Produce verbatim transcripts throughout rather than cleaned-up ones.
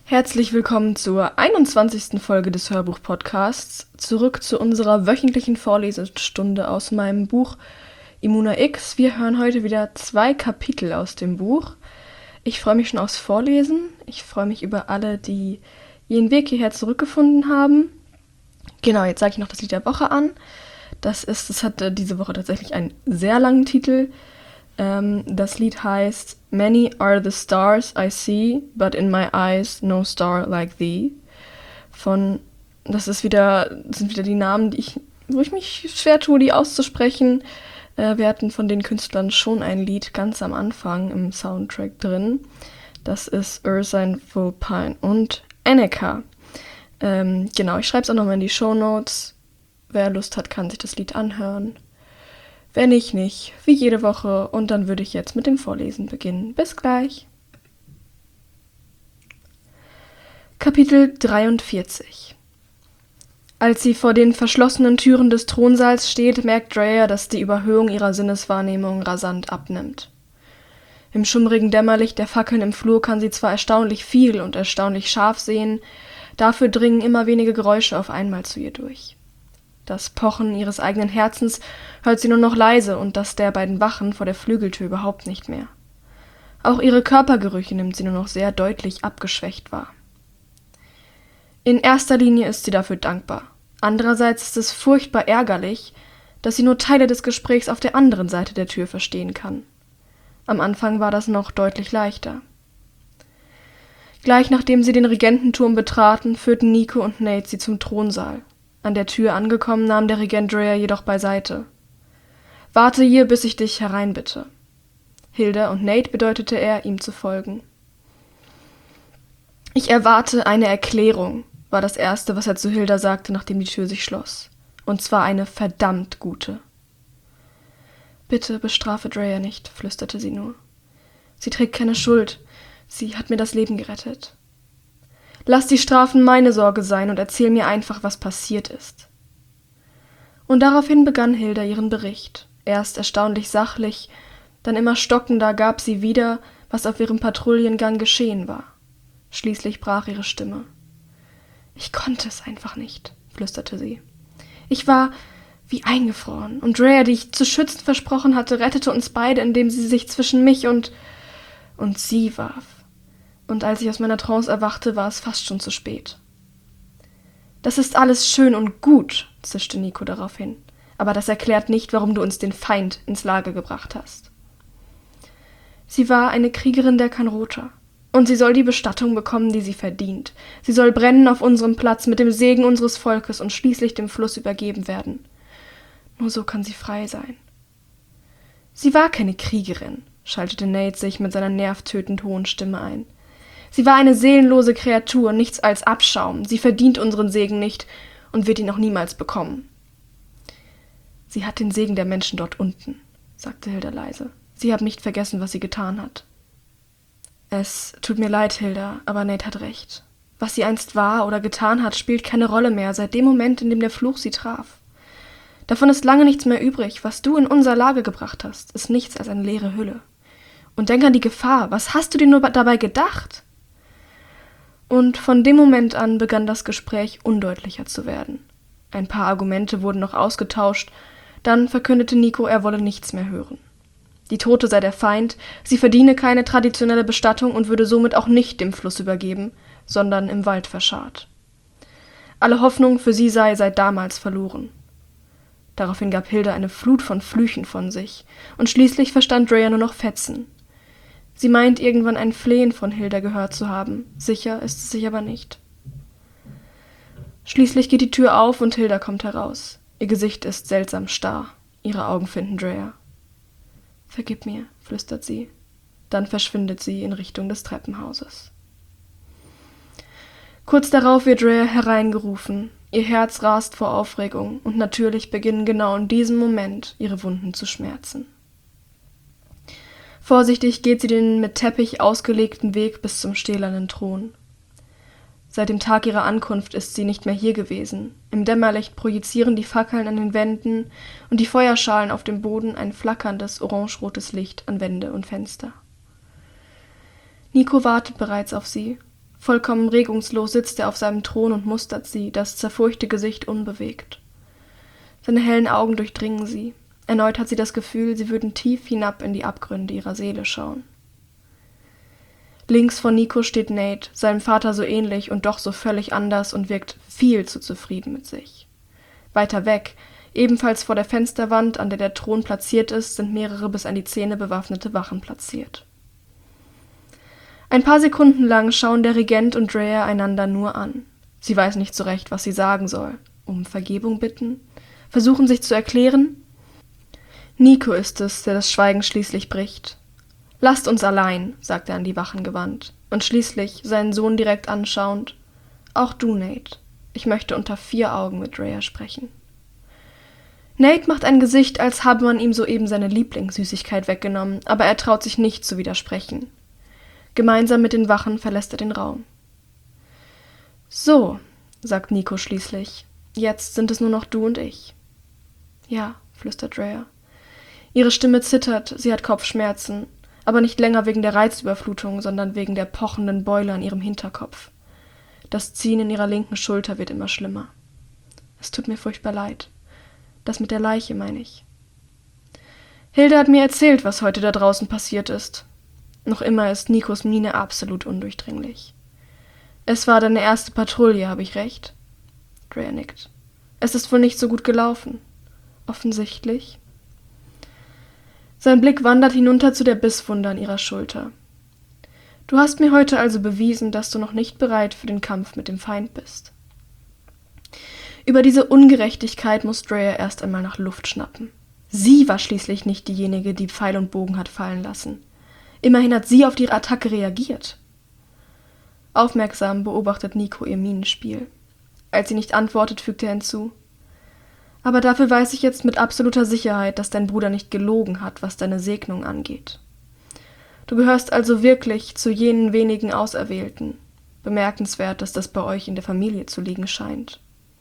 Herzlich willkommen zur einundzwanzigsten Folge des Hörbuch-Podcasts. Zurück zu unserer wöchentlichen Vorlesestunde aus meinem Buch Immuna X. Wir hören heute wieder zwei Kapitel aus dem Buch. Ich freue mich schon aufs Vorlesen. Ich freue mich über alle, die ihren Weg hierher zurückgefunden haben. Genau, jetzt sage ich noch das Lied der Woche an. Das ist, das hat diese Woche tatsächlich einen sehr langen Titel. Ähm, das Lied heißt Many are the stars I see, but in my eyes no star like thee. Von, das ist wieder, sind wieder die Namen, die ich, wo ich mich schwer tue, die auszusprechen. Äh, wir hatten von den Künstlern schon ein Lied ganz am Anfang im Soundtrack drin. Das ist Ursine Vulpine und Enneka. Ähm, genau, ich schreibe es auch nochmal in die Shownotes. Wer Lust hat, kann sich das Lied anhören. Wenn nicht, nicht, wie jede Woche. Und dann würde ich jetzt mit dem Vorlesen beginnen. Bis gleich. Kapitel dreiundvierzig. Als sie vor den verschlossenen Türen des Thronsaals steht, merkt Drea, dass die Überhöhung ihrer Sinneswahrnehmung rasant abnimmt. Im schummrigen Dämmerlicht der Fackeln im Flur kann sie zwar erstaunlich viel und erstaunlich scharf sehen, dafür dringen immer wenige Geräusche auf einmal zu ihr durch. Das Pochen ihres eigenen Herzens hört sie nur noch leise und das der beiden Wachen vor der Flügeltür überhaupt nicht mehr. Auch ihre Körpergerüche nimmt sie nur noch sehr deutlich abgeschwächt wahr. In erster Linie ist sie dafür dankbar. Andererseits ist es furchtbar ärgerlich, dass sie nur Teile des Gesprächs auf der anderen Seite der Tür verstehen kann. Am Anfang war das noch deutlich leichter. Gleich nachdem sie den Regententurm betraten, führten Nico und Nate sie zum Thronsaal. An der Tür angekommen, nahm der Regent Drea jedoch beiseite. »Warte hier, bis ich dich hereinbitte.« Hilda und Nate bedeutete er, ihm zu folgen. »Ich erwarte eine Erklärung«, war das Erste, was er zu Hilda sagte, nachdem die Tür sich schloss. »Und zwar eine verdammt gute.« »Bitte bestrafe Drea nicht«, flüsterte sie nur. »Sie trägt keine Schuld. Sie hat mir das Leben gerettet.« »Lass die Strafen meine Sorge sein und erzähl mir einfach, was passiert ist.« Und daraufhin begann Hilda ihren Bericht. Erst erstaunlich sachlich, dann immer stockender gab sie wieder, was auf ihrem Patrouillengang geschehen war. Schließlich brach ihre Stimme. »Ich konnte es einfach nicht«, flüsterte sie. »Ich war wie eingefroren, und Drea, die ich zu schützen versprochen hatte, rettete uns beide, indem sie sich zwischen mich und... und sie warf. Und als ich aus meiner Trance erwachte, war es fast schon zu spät.« »Das ist alles schön und gut«, zischte Nico daraufhin. »Aber das erklärt nicht, warum du uns den Feind ins Lager gebracht hast.« »Sie war eine Kriegerin der Kanrota. Und sie soll die Bestattung bekommen, die sie verdient. Sie soll brennen auf unserem Platz mit dem Segen unseres Volkes und schließlich dem Fluss übergeben werden. Nur so kann sie frei sein.« »Sie war keine Kriegerin«, schaltete Nate sich mit seiner nervtötend hohen Stimme ein. »Sie war eine seelenlose Kreatur, nichts als Abschaum. Sie verdient unseren Segen nicht und wird ihn auch niemals bekommen.« »Sie hat den Segen der Menschen dort unten«, sagte Hilda leise. »Sie haben nicht vergessen, was sie getan hat.« »Es tut mir leid, Hilda, aber Nate hat recht. Was sie einst war oder getan hat, spielt keine Rolle mehr, seit dem Moment, in dem der Fluch sie traf. Davon ist lange nichts mehr übrig. Was du in unser Lager gebracht hast, ist nichts als eine leere Hülle. Und denk an die Gefahr. Was hast du dir nur dabei gedacht?« Und von dem Moment an begann das Gespräch undeutlicher zu werden. Ein paar Argumente wurden noch ausgetauscht, dann verkündete Nico, er wolle nichts mehr hören. Die Tote sei der Feind, sie verdiene keine traditionelle Bestattung und würde somit auch nicht dem Fluss übergeben, sondern im Wald verscharrt. Alle Hoffnung für sie sei seit damals verloren. Daraufhin gab Hilda eine Flut von Flüchen von sich, und schließlich verstand Drea nur noch Fetzen. Sie meint, irgendwann ein Flehen von Hilda gehört zu haben, sicher ist es sich aber nicht. Schließlich geht die Tür auf und Hilda kommt heraus. Ihr Gesicht ist seltsam starr, ihre Augen finden Drea. »Vergib mir«, flüstert sie. Dann verschwindet sie in Richtung des Treppenhauses. Kurz darauf wird Drea hereingerufen. Ihr Herz rast vor Aufregung und natürlich beginnen genau in diesem Moment ihre Wunden zu schmerzen. Vorsichtig geht sie den mit Teppich ausgelegten Weg bis zum stählernen Thron. Seit dem Tag ihrer Ankunft ist sie nicht mehr hier gewesen. Im Dämmerlicht projizieren die Fackeln an den Wänden und die Feuerschalen auf dem Boden ein flackerndes, orangerotes Licht an Wände und Fenster. Nico wartet bereits auf sie. Vollkommen regungslos sitzt er auf seinem Thron und mustert sie, das zerfurchte Gesicht unbewegt. Seine hellen Augen durchdringen sie. Erneut hat sie das Gefühl, sie würden tief hinab in die Abgründe ihrer Seele schauen. Links von Nico steht Nate, seinem Vater so ähnlich und doch so völlig anders und wirkt viel zu zufrieden mit sich. Weiter weg, ebenfalls vor der Fensterwand, an der der Thron platziert ist, sind mehrere bis an die Zähne bewaffnete Wachen platziert. Ein paar Sekunden lang schauen der Regent und Drea einander nur an. Sie weiß nicht so recht, was sie sagen soll. Um Vergebung bitten? Versuchen sich zu erklären? Nico ist es, der das Schweigen schließlich bricht. »Lasst uns allein«, sagt er an die Wachen gewandt, und schließlich, seinen Sohn direkt anschauend, »Auch du, Nate. Ich möchte unter vier Augen mit Drea sprechen.« Nate macht ein Gesicht, als habe man ihm soeben seine Lieblingssüßigkeit weggenommen, aber er traut sich nicht zu widersprechen. Gemeinsam mit den Wachen verlässt er den Raum. »So«, sagt Nico schließlich, »jetzt sind es nur noch du und ich.« »Ja«, flüstert Drea. Ihre Stimme zittert, sie hat Kopfschmerzen, aber nicht länger wegen der Reizüberflutung, sondern wegen der pochenden Beule an ihrem Hinterkopf. Das Ziehen in ihrer linken Schulter wird immer schlimmer. Es tut mir furchtbar leid. Das mit der Leiche, meine ich. Hilda hat mir erzählt, was heute da draußen passiert ist. Noch immer ist Nikos Miene absolut undurchdringlich. Es war deine erste Patrouille, habe ich recht? Drea nickt. Es ist wohl nicht so gut gelaufen. Offensichtlich. Sein Blick wandert hinunter zu der Bisswunde an ihrer Schulter. Du hast mir heute also bewiesen, dass du noch nicht bereit für den Kampf mit dem Feind bist. Über diese Ungerechtigkeit muss Drea erst einmal nach Luft schnappen. Sie war schließlich nicht diejenige, die Pfeil und Bogen hat fallen lassen. Immerhin hat sie auf ihre Attacke reagiert. Aufmerksam beobachtet Nico ihr Mienenspiel. Als sie nicht antwortet, fügt er hinzu: Aber dafür weiß ich jetzt mit absoluter Sicherheit, dass dein Bruder nicht gelogen hat, was deine Segnung angeht. Du gehörst also wirklich zu jenen wenigen Auserwählten. Bemerkenswert, dass das bei euch in der Familie zu liegen scheint.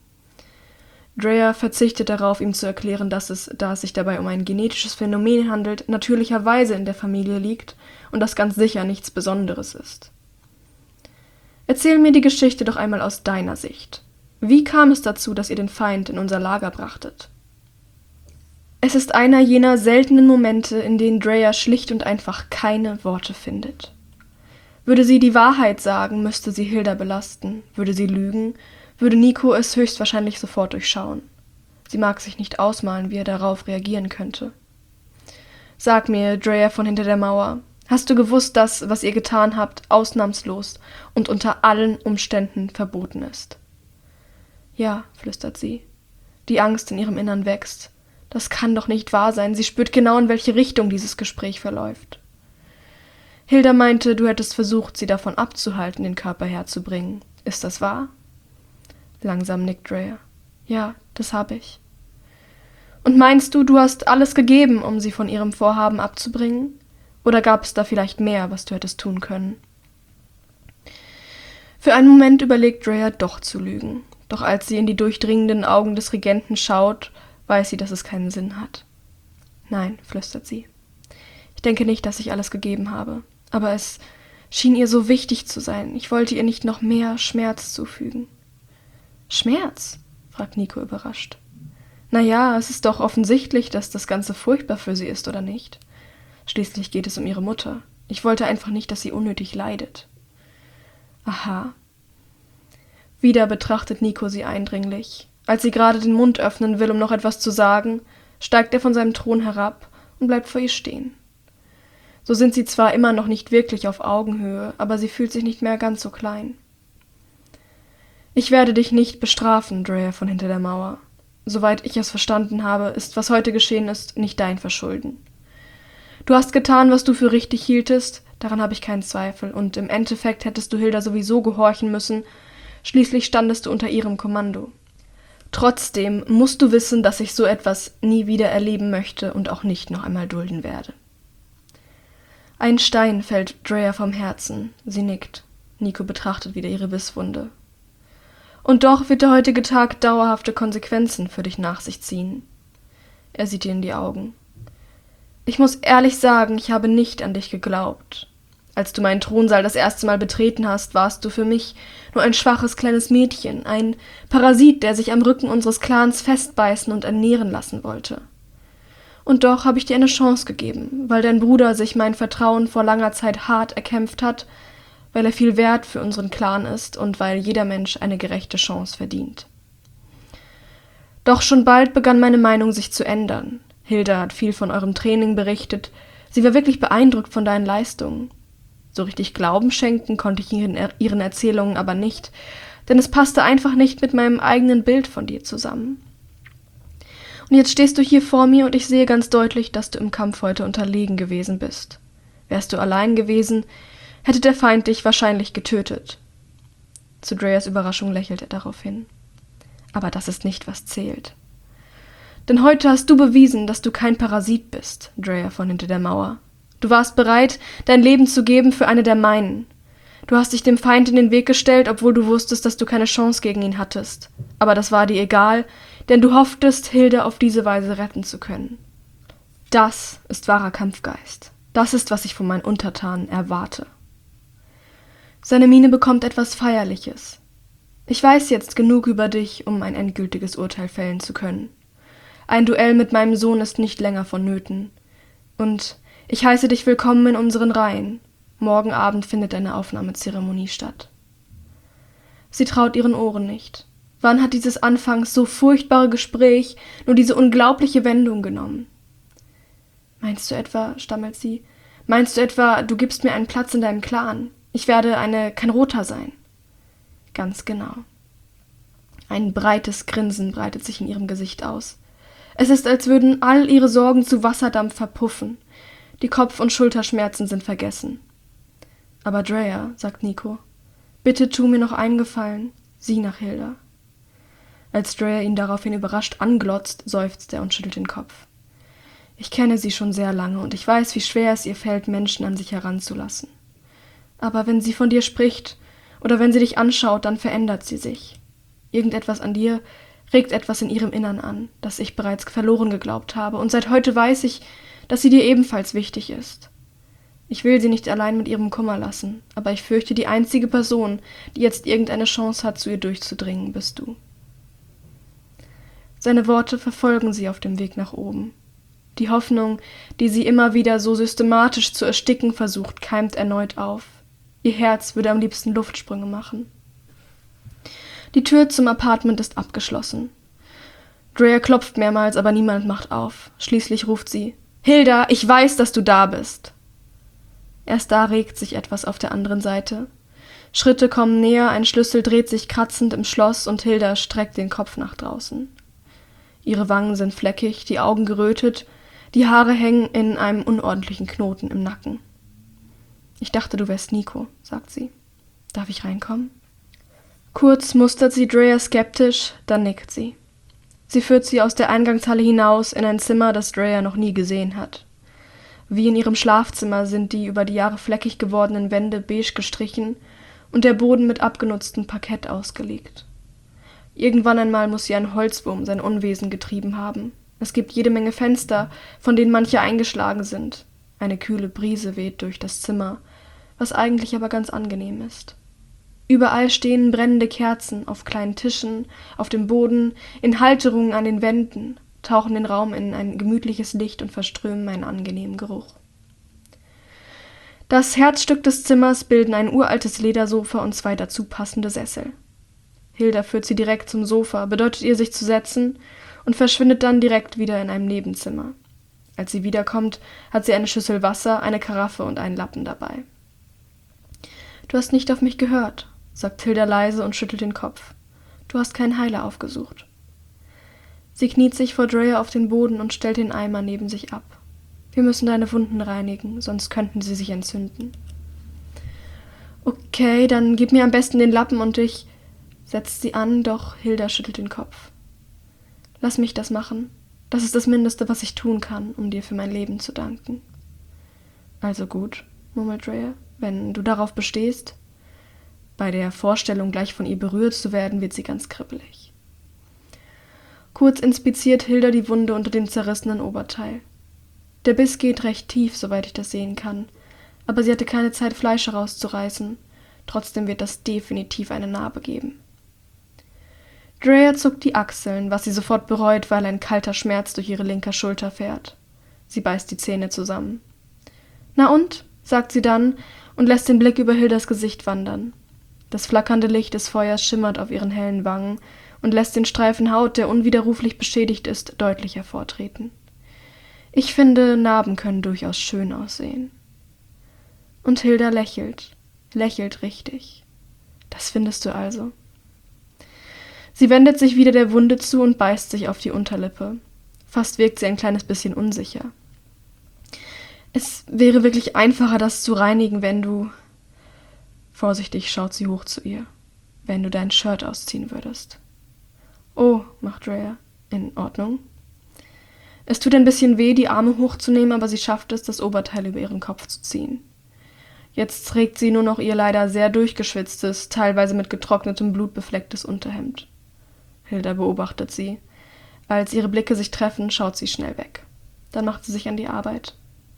Drea verzichtet darauf, ihm zu erklären, dass es, da es sich dabei um ein genetisches Phänomen handelt, natürlicherweise in der Familie liegt und das ganz sicher nichts Besonderes ist. Erzähl mir die Geschichte doch einmal aus deiner Sicht. Wie kam es dazu, dass ihr den Feind in unser Lager brachtet? Es ist einer jener seltenen Momente, in denen Drea schlicht und einfach keine Worte findet. Würde sie die Wahrheit sagen, müsste sie Hilda belasten. Würde sie lügen, würde Nico es höchstwahrscheinlich sofort durchschauen. Sie mag sich nicht ausmalen, wie er darauf reagieren könnte. Sag mir, Drea von hinter der Mauer, hast du gewusst, dass, was ihr getan habt, ausnahmslos und unter allen Umständen verboten ist? Ja, flüstert sie. Die Angst in ihrem Innern wächst. Das kann doch nicht wahr sein. Sie spürt genau, in welche Richtung dieses Gespräch verläuft. Hilda meinte, du hättest versucht, sie davon abzuhalten, den Körper herzubringen. Ist das wahr? Langsam nickt Drea. Ja, das habe ich. Und meinst du, du hast alles gegeben, um sie von ihrem Vorhaben abzubringen? Oder gab es da vielleicht mehr, was du hättest tun können? Für einen Moment überlegt Drea, doch zu lügen. Doch als sie in die durchdringenden Augen des Regenten schaut, weiß sie, dass es keinen Sinn hat. Nein, flüstert sie. Ich denke nicht, dass ich alles gegeben habe. Aber es schien ihr so wichtig zu sein. Ich wollte ihr nicht noch mehr Schmerz zufügen. Schmerz? Fragt Nico überrascht. Na ja, es ist doch offensichtlich, dass das Ganze furchtbar für sie ist, oder nicht? Schließlich geht es um ihre Mutter. Ich wollte einfach nicht, dass sie unnötig leidet. Aha. Wieder betrachtet Nico sie eindringlich. Als sie gerade den Mund öffnen will, um noch etwas zu sagen, steigt er von seinem Thron herab und bleibt vor ihr stehen. So sind sie zwar immer noch nicht wirklich auf Augenhöhe, aber sie fühlt sich nicht mehr ganz so klein. Ich werde dich nicht bestrafen, Drea von hinter der Mauer. Soweit ich es verstanden habe, ist, was heute geschehen ist, nicht dein Verschulden. Du hast getan, was du für richtig hieltest, daran habe ich keinen Zweifel, und im Endeffekt hättest du Hilda sowieso gehorchen müssen, schließlich standest du unter ihrem Kommando. Trotzdem musst du wissen, dass ich so etwas nie wieder erleben möchte und auch nicht noch einmal dulden werde. Ein Stein fällt Drea vom Herzen. Sie nickt. Nico betrachtet wieder ihre Bisswunde. Und doch wird der heutige Tag dauerhafte Konsequenzen für dich nach sich ziehen. Er sieht ihr in die Augen. Ich muss ehrlich sagen, ich habe nicht an dich geglaubt. Als du meinen Thronsaal das erste Mal betreten hast, warst du für mich nur ein schwaches kleines Mädchen, ein Parasit, der sich am Rücken unseres Clans festbeißen und ernähren lassen wollte. Und doch habe ich dir eine Chance gegeben, weil dein Bruder sich mein Vertrauen vor langer Zeit hart erkämpft hat, weil er viel wert für unseren Clan ist und weil jeder Mensch eine gerechte Chance verdient. Doch schon bald begann meine Meinung sich zu ändern. Hilda hat viel von eurem Training berichtet. Sie war wirklich beeindruckt von deinen Leistungen. So richtig Glauben schenken konnte ich ihren, ihren Erzählungen aber nicht, denn es passte einfach nicht mit meinem eigenen Bild von dir zusammen. Und jetzt stehst du hier vor mir und ich sehe ganz deutlich, dass du im Kampf heute unterlegen gewesen bist. Wärst du allein gewesen, hätte der Feind dich wahrscheinlich getötet. Zu Dreyas Überraschung lächelt er darauf hin. Aber das ist nicht, was zählt. Denn heute hast du bewiesen, dass du kein Parasit bist, Dreya von hinter der Mauer. Du warst bereit, dein Leben zu geben für eine der meinen. Du hast dich dem Feind in den Weg gestellt, obwohl du wusstest, dass du keine Chance gegen ihn hattest. Aber das war dir egal, denn du hofftest, Hilda auf diese Weise retten zu können. Das ist wahrer Kampfgeist. Das ist, was ich von meinen Untertanen erwarte. Seine Miene bekommt etwas Feierliches. Ich weiß jetzt genug über dich, um ein endgültiges Urteil fällen zu können. Ein Duell mit meinem Sohn ist nicht länger vonnöten. Und ich heiße dich willkommen in unseren Reihen. Morgen Abend findet eine Aufnahmezeremonie statt. Sie traut ihren Ohren nicht. Wann hat dieses anfangs so furchtbare Gespräch nur diese unglaubliche Wendung genommen? Meinst du etwa, stammelt sie, meinst du etwa, du gibst mir einen Platz in deinem Clan? Ich werde eine Kanrota sein. Ganz genau. Ein breites Grinsen breitet sich in ihrem Gesicht aus. Es ist, als würden all ihre Sorgen zu Wasserdampf verpuffen. Die Kopf- und Schulterschmerzen sind vergessen. Aber Dreya, sagt Nico, bitte tu mir noch einen Gefallen, sieh nach Hilda. Als Dreya ihn daraufhin überrascht anglotzt, seufzt er und schüttelt den Kopf. Ich kenne sie schon sehr lange und ich weiß, wie schwer es ihr fällt, Menschen an sich heranzulassen. Aber wenn sie von dir spricht oder wenn sie dich anschaut, dann verändert sie sich. Irgendetwas an dir regt etwas in ihrem Innern an, das ich bereits verloren geglaubt habe, und seit heute weiß ich, dass sie dir ebenfalls wichtig ist. Ich will sie nicht allein mit ihrem Kummer lassen, aber ich fürchte, die einzige Person, die jetzt irgendeine Chance hat, zu ihr durchzudringen, bist du. Seine Worte verfolgen sie auf dem Weg nach oben. Die Hoffnung, die sie immer wieder so systematisch zu ersticken versucht, keimt erneut auf. Ihr Herz würde am liebsten Luftsprünge machen. Die Tür zum Apartment ist abgeschlossen. Dreya klopft mehrmals, aber niemand macht auf. Schließlich ruft sie: »Hilda, ich weiß, dass du da bist!« Erst da regt sich etwas auf der anderen Seite. Schritte kommen näher, ein Schlüssel dreht sich kratzend im Schloss und Hilda streckt den Kopf nach draußen. Ihre Wangen sind fleckig, die Augen gerötet, die Haare hängen in einem unordentlichen Knoten im Nacken. »Ich dachte, du wärst Nico«, sagt sie. »Darf ich reinkommen?« Kurz mustert sie Dreya skeptisch, dann nickt sie. Sie führt sie aus der Eingangshalle hinaus in ein Zimmer, das Dreya noch nie gesehen hat. Wie in ihrem Schlafzimmer sind die über die Jahre fleckig gewordenen Wände beige gestrichen und der Boden mit abgenutztem Parkett ausgelegt. Irgendwann einmal muss hier ein Holzwurm sein Unwesen getrieben haben. Es gibt jede Menge Fenster, von denen manche eingeschlagen sind. Eine kühle Brise weht durch das Zimmer, was eigentlich aber ganz angenehm ist. Überall stehen brennende Kerzen, auf kleinen Tischen, auf dem Boden, in Halterungen an den Wänden, tauchen den Raum in ein gemütliches Licht und verströmen einen angenehmen Geruch. Das Herzstück des Zimmers bilden ein uraltes Ledersofa und zwei dazu passende Sessel. Hilda führt sie direkt zum Sofa, bedeutet ihr, sich zu setzen, und verschwindet dann direkt wieder in einem Nebenzimmer. Als sie wiederkommt, hat sie eine Schüssel Wasser, eine Karaffe und einen Lappen dabei. »Du hast nicht auf mich gehört«, sagt Hilda leise und schüttelt den Kopf. »Du hast keinen Heiler aufgesucht.« Sie kniet sich vor Dreya auf den Boden und stellt den Eimer neben sich ab. »Wir müssen deine Wunden reinigen, sonst könnten sie sich entzünden.« »Okay, dann gib mir am besten den Lappen und ich«, setzt sie an, doch Hilda schüttelt den Kopf. »Lass mich das machen. Das ist das Mindeste, was ich tun kann, um dir für mein Leben zu danken.« »Also gut«, murmelt Dreya, »wenn du darauf bestehst.« Bei der Vorstellung, gleich von ihr berührt zu werden, wird sie ganz kribbelig. Kurz inspiziert Hilda die Wunde unter dem zerrissenen Oberteil. Der Biss geht recht tief, soweit ich das sehen kann, aber sie hatte keine Zeit, Fleisch herauszureißen. Trotzdem wird das definitiv eine Narbe geben. Drea zuckt die Achseln, was sie sofort bereut, weil ein kalter Schmerz durch ihre linke Schulter fährt. Sie beißt die Zähne zusammen. »Na und?«, sagt sie dann und lässt den Blick über Hildas Gesicht wandern. Das flackernde Licht des Feuers schimmert auf ihren hellen Wangen und lässt den Streifen Haut, der unwiderruflich beschädigt ist, deutlich hervortreten. »Ich finde, Narben können durchaus schön aussehen.« Und Hilda lächelt, lächelt richtig. »Das findest du also?« Sie wendet sich wieder der Wunde zu und beißt sich auf die Unterlippe. Fast wirkt sie ein kleines bisschen unsicher. »Es wäre wirklich einfacher, das zu reinigen, wenn du...« Vorsichtig schaut sie hoch zu ihr. »Wenn du dein Shirt ausziehen würdest.« »Oh«, macht Drea. »In Ordnung.« Es tut ein bisschen weh, die Arme hochzunehmen, aber sie schafft es, das Oberteil über ihren Kopf zu ziehen. Jetzt trägt sie nur noch ihr leider sehr durchgeschwitztes, teilweise mit getrocknetem Blut beflecktes Unterhemd. Hilda beobachtet sie. Als ihre Blicke sich treffen, schaut sie schnell weg. Dann macht sie sich an die Arbeit.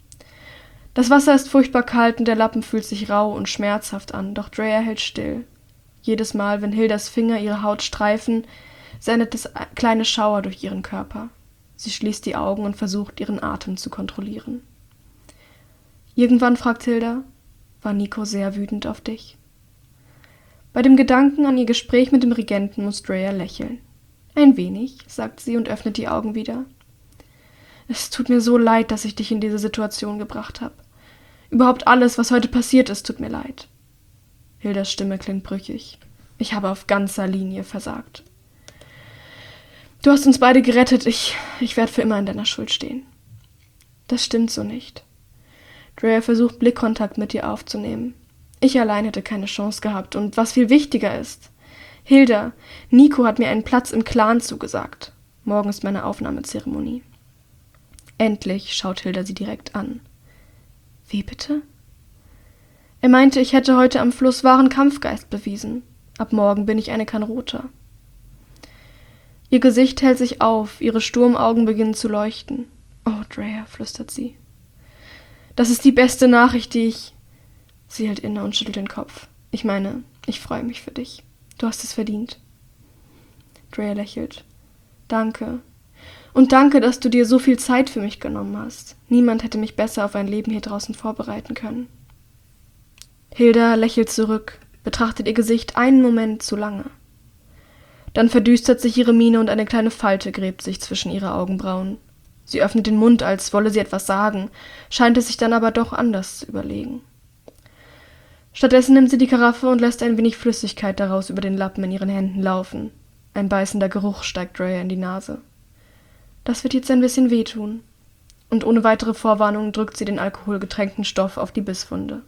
Das Wasser ist furchtbar kalt und der Lappen fühlt sich rau und schmerzhaft an, doch Drea hält still. Jedes Mal, wenn Hildas Finger ihre Haut streifen, sendet es kleine Schauer durch ihren Körper. Sie schließt die Augen und versucht, ihren Atem zu kontrollieren. Irgendwann fragt Hilda, war Nico sehr wütend auf dich? Bei dem Gedanken an ihr Gespräch mit dem Regenten muss Drea lächeln. Ein wenig, sagt sie und öffnet die Augen wieder. Es tut mir so leid, dass ich dich in diese Situation gebracht habe. Überhaupt alles, was heute passiert ist, tut mir leid. Hildas Stimme klingt brüchig. Ich habe auf ganzer Linie versagt. Du hast uns beide gerettet, ich, ich werde für immer in deiner Schuld stehen. Das stimmt so nicht. Drea versucht, Blickkontakt mit ihr aufzunehmen. Ich allein hätte keine Chance gehabt und was viel wichtiger ist. Hilda, Nico hat mir einen Platz im Clan zugesagt. Morgen ist meine Aufnahmezeremonie. Endlich schaut Hilda sie direkt an. Wie bitte? Er meinte, ich hätte heute am Fluss wahren Kampfgeist bewiesen. Ab morgen bin ich eine Kanrota. Ihr Gesicht hält sich auf, ihre Sturmaugen beginnen zu leuchten. Oh, Drea, flüstert sie. Das ist die beste Nachricht, die ich... Sie hält inne und schüttelt den Kopf. Ich meine, ich freue mich für dich. Du hast es verdient. Drea lächelt. Danke. Und danke, dass du dir so viel Zeit für mich genommen hast. Niemand hätte mich besser auf ein Leben hier draußen vorbereiten können. Hilda lächelt zurück, betrachtet ihr Gesicht einen Moment zu lange. Dann verdüstert sich ihre Miene und eine kleine Falte gräbt sich zwischen ihre Augenbrauen. Sie öffnet den Mund, als wolle sie etwas sagen, scheint es sich dann aber doch anders zu überlegen. Stattdessen nimmt sie die Karaffe und lässt ein wenig Flüssigkeit daraus über den Lappen in ihren Händen laufen. Ein beißender Geruch steigt Drea in die Nase. Das wird jetzt ein bisschen wehtun. Und ohne weitere Vorwarnung drückt sie den alkoholgetränkten Stoff auf die Bisswunde.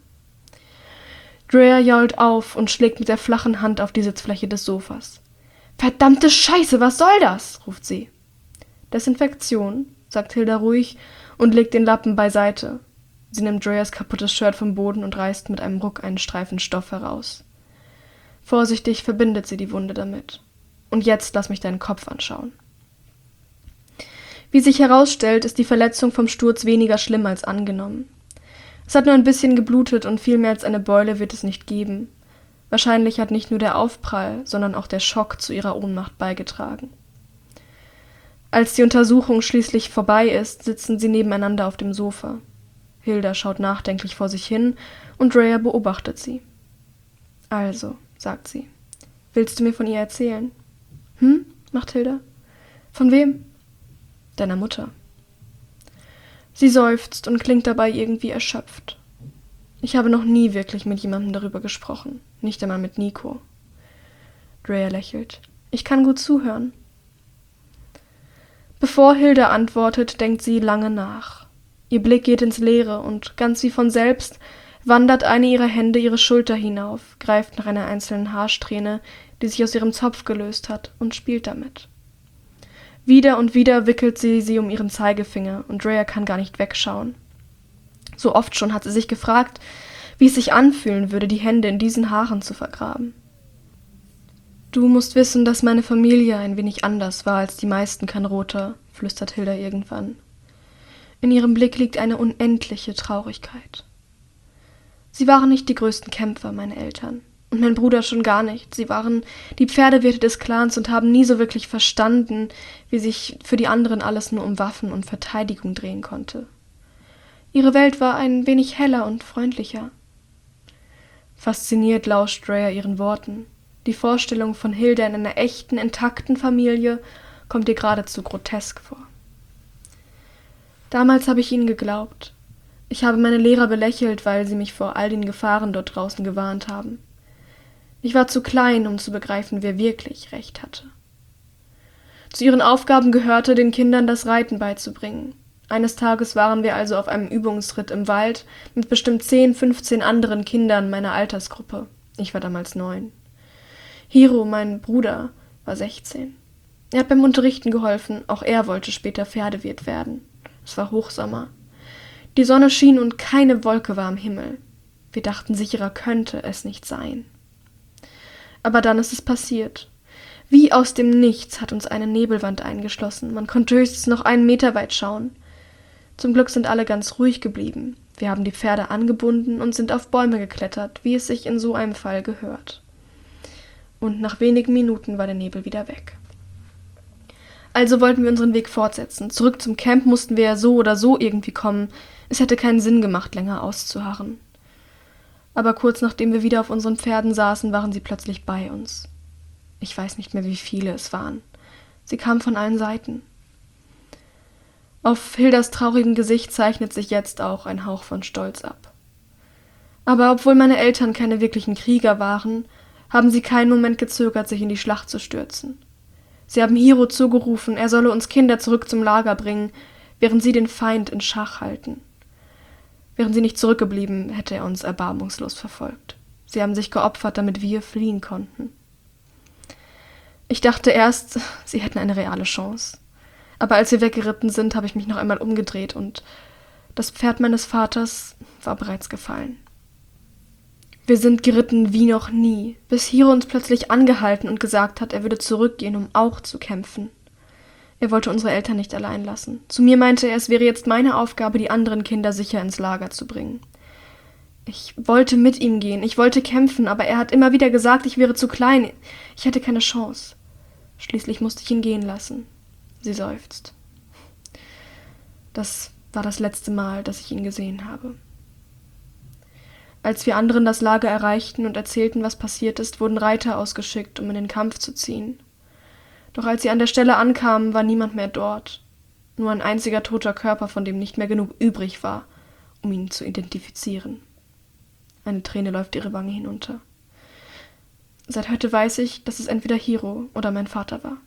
Drea jault auf und schlägt mit der flachen Hand auf die Sitzfläche des Sofas. »Verdammte Scheiße, was soll das?« ruft sie. »Desinfektion«, sagt Hilda ruhig und legt den Lappen beiseite. Sie nimmt Dreas kaputtes Shirt vom Boden und reißt mit einem Ruck einen Streifen Stoff heraus. Vorsichtig verbindet sie die Wunde damit. »Und jetzt lass mich deinen Kopf anschauen.« Wie sich herausstellt, ist die Verletzung vom Sturz weniger schlimm als angenommen. Es hat nur ein bisschen geblutet und viel mehr als eine Beule wird es nicht geben. Wahrscheinlich hat nicht nur der Aufprall, sondern auch der Schock zu ihrer Ohnmacht beigetragen. Als die Untersuchung schließlich vorbei ist, sitzen sie nebeneinander auf dem Sofa. Hilda schaut nachdenklich vor sich hin und Drea beobachtet sie. »Also«, sagt sie, »willst du mir von ihr erzählen?« »Hm?«, macht Hilda. »Von wem?« »Deiner Mutter.« Sie seufzt und klingt dabei irgendwie erschöpft. »Ich habe noch nie wirklich mit jemandem darüber gesprochen, nicht einmal mit Nico.« Drea lächelt. »Ich kann gut zuhören.« Bevor Hilda antwortet, denkt sie lange nach. Ihr Blick geht ins Leere und, ganz wie von selbst, wandert eine ihrer Hände ihre Schulter hinauf, greift nach einer einzelnen Haarsträhne, die sich aus ihrem Zopf gelöst hat, und spielt damit. Wieder und wieder wickelt sie sie um ihren Zeigefinger, und Drea kann gar nicht wegschauen. So oft schon hat sie sich gefragt, wie es sich anfühlen würde, die Hände in diesen Haaren zu vergraben. »Du musst wissen, dass meine Familie ein wenig anders war als die meisten Kanroter«, flüstert Hilda irgendwann. In ihrem Blick liegt eine unendliche Traurigkeit. Sie waren nicht die größten Kämpfer, meine Eltern. Und mein Bruder schon gar nicht. Sie waren die Pferdewirte des Clans und haben nie so wirklich verstanden, wie sich für die anderen alles nur um Waffen und Verteidigung drehen konnte. Ihre Welt war ein wenig heller und freundlicher. Fasziniert lauscht Rhea ihren Worten. Die Vorstellung von Hilda in einer echten, intakten Familie kommt ihr geradezu grotesk vor. Damals habe ich ihnen geglaubt. Ich habe meine Lehrer belächelt, weil sie mich vor all den Gefahren dort draußen gewarnt haben. Ich war zu klein, um zu begreifen, wer wirklich recht hatte. Zu ihren Aufgaben gehörte, den Kindern das Reiten beizubringen. Eines Tages waren wir also auf einem Übungsritt im Wald mit bestimmt zehn, fünfzehn anderen Kindern meiner Altersgruppe. Ich war damals neun. Hiro, mein Bruder, war sechzehn. Er hat beim Unterrichten geholfen, auch er wollte später Pferdewirt werden. Es war Hochsommer. Die Sonne schien und keine Wolke war am Himmel. Wir dachten, sicherer könnte es nicht sein. Aber dann ist es passiert. Wie aus dem Nichts hat uns eine Nebelwand eingeschlossen. Man konnte höchstens noch einen Meter weit schauen. Zum Glück sind alle ganz ruhig geblieben. Wir haben die Pferde angebunden und sind auf Bäume geklettert, wie es sich in so einem Fall gehört. Und nach wenigen Minuten war der Nebel wieder weg. Also wollten wir unseren Weg fortsetzen. Zurück zum Camp mussten wir ja so oder so irgendwie kommen. Es hätte keinen Sinn gemacht, länger auszuharren. Aber kurz nachdem wir wieder auf unseren Pferden saßen, waren sie plötzlich bei uns. Ich weiß nicht mehr, wie viele es waren. Sie kamen von allen Seiten. Auf Hildas traurigem Gesicht zeichnet sich jetzt auch ein Hauch von Stolz ab. Aber obwohl meine Eltern keine wirklichen Krieger waren, haben sie keinen Moment gezögert, sich in die Schlacht zu stürzen. Sie haben Hiro zugerufen, er solle uns Kinder zurück zum Lager bringen, während sie den Feind in Schach halten. Wären sie nicht zurückgeblieben, hätte er uns erbarmungslos verfolgt. Sie haben sich geopfert, damit wir fliehen konnten. Ich dachte erst, sie hätten eine reale Chance. Aber als wir weggeritten sind, habe ich mich noch einmal umgedreht und das Pferd meines Vaters war bereits gefallen. Wir sind geritten wie noch nie, bis Hiro uns plötzlich angehalten und gesagt hat, er würde zurückgehen, um auch zu kämpfen. Er wollte unsere Eltern nicht allein lassen. Zu mir meinte er, es wäre jetzt meine Aufgabe, die anderen Kinder sicher ins Lager zu bringen. Ich wollte mit ihm gehen, ich wollte kämpfen, aber er hat immer wieder gesagt, ich wäre zu klein, ich hätte keine Chance. Schließlich musste ich ihn gehen lassen. Sie seufzt. Das war das letzte Mal, dass ich ihn gesehen habe. Als wir anderen das Lager erreichten und erzählten, was passiert ist, wurden Reiter ausgeschickt, um in den Kampf zu ziehen. Doch als sie an der Stelle ankamen, war niemand mehr dort. Nur ein einziger toter Körper, von dem nicht mehr genug übrig war, um ihn zu identifizieren. Eine Träne läuft ihre Wange hinunter. Seit heute weiß ich, dass es entweder Hiro oder mein Vater war.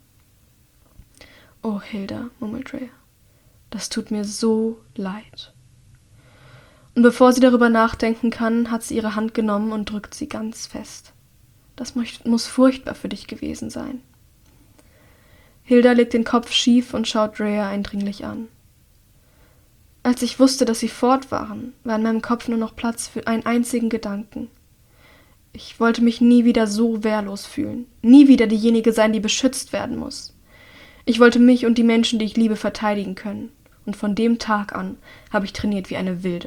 »Oh, Hilda«, murmelt Rhea, »das tut mir so leid.« Und bevor sie darüber nachdenken kann, hat sie ihre Hand genommen und drückt sie ganz fest. »Das muss furchtbar für dich gewesen sein.« Hilda legt den Kopf schief und schaut Rhea eindringlich an. Als ich wusste, dass sie fort waren, war in meinem Kopf nur noch Platz für einen einzigen Gedanken. Ich wollte mich nie wieder so wehrlos fühlen, nie wieder diejenige sein, die beschützt werden muss. Ich wollte mich und die Menschen, die ich liebe, verteidigen können. Und von dem Tag an habe ich trainiert wie eine Wilde.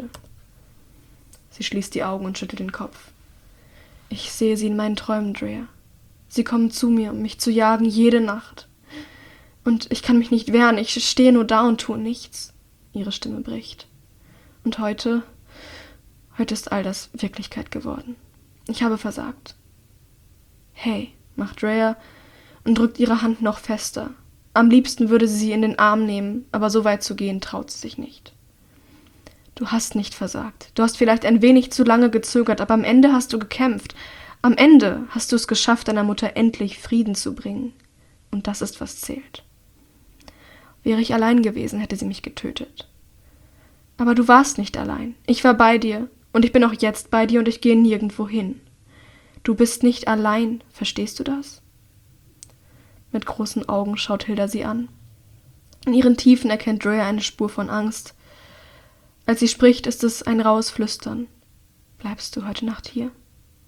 Sie schließt die Augen und schüttelt den Kopf. Ich sehe sie in meinen Träumen, Rhea. Sie kommen zu mir, um mich zu jagen, jede Nacht. Und ich kann mich nicht wehren, ich stehe nur da und tue nichts. Ihre Stimme bricht. Und heute, heute ist all das Wirklichkeit geworden. Ich habe versagt. Hey, macht Rhea und drückt ihre Hand noch fester. Am liebsten würde sie sie in den Arm nehmen, aber so weit zu gehen traut sie sich nicht. Du hast nicht versagt. Du hast vielleicht ein wenig zu lange gezögert, aber am Ende hast du gekämpft. Am Ende hast du es geschafft, deiner Mutter endlich Frieden zu bringen. Und das ist, was zählt. Wäre ich allein gewesen, hätte sie mich getötet. Aber du warst nicht allein. Ich war bei dir und ich bin auch jetzt bei dir und ich gehe nirgendwo hin. Du bist nicht allein, verstehst du das? Mit großen Augen schaut Hilda sie an. In ihren Tiefen erkennt Rhea eine Spur von Angst. Als sie spricht, ist es ein raues Flüstern. Bleibst du heute Nacht hier?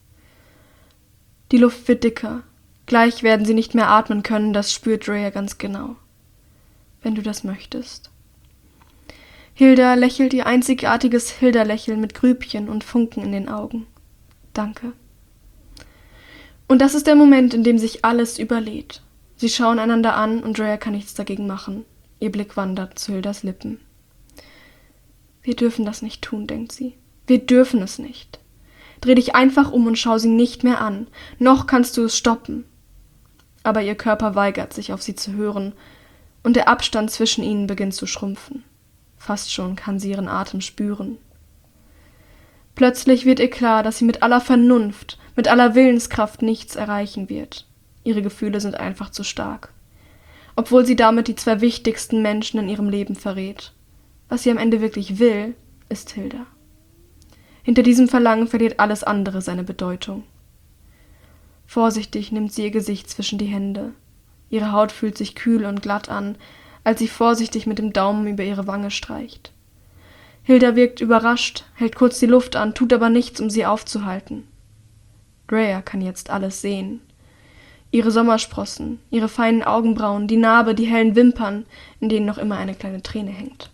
Die Luft wird dicker. Gleich werden sie nicht mehr atmen können, das spürt Rhea ganz genau. Wenn du das möchtest. Hilda lächelt ihr einzigartiges Hilda-Lächeln mit Grübchen und Funken in den Augen. Danke. Und das ist der Moment, in dem sich alles überlädt. Sie schauen einander an und Drea kann nichts dagegen machen. Ihr Blick wandert zu Hildas Lippen. Wir dürfen das nicht tun, denkt sie. Wir dürfen es nicht. Dreh dich einfach um und schau sie nicht mehr an. Noch kannst du es stoppen. Aber ihr Körper weigert sich, auf sie zu hören, und der Abstand zwischen ihnen beginnt zu schrumpfen. Fast schon kann sie ihren Atem spüren. Plötzlich wird ihr klar, dass sie mit aller Vernunft, mit aller Willenskraft nichts erreichen wird. Ihre Gefühle sind einfach zu stark. Obwohl sie damit die zwei wichtigsten Menschen in ihrem Leben verrät. Was sie am Ende wirklich will, ist Hilda. Hinter diesem Verlangen verliert alles andere seine Bedeutung. Vorsichtig nimmt sie ihr Gesicht zwischen die Hände. Ihre Haut fühlt sich kühl und glatt an, als sie vorsichtig mit dem Daumen über ihre Wange streicht. Hilda wirkt überrascht, hält kurz die Luft an, tut aber nichts, um sie aufzuhalten. Drea kann jetzt alles sehen. Ihre Sommersprossen, ihre feinen Augenbrauen, die Narbe, die hellen Wimpern, in denen noch immer eine kleine Träne hängt.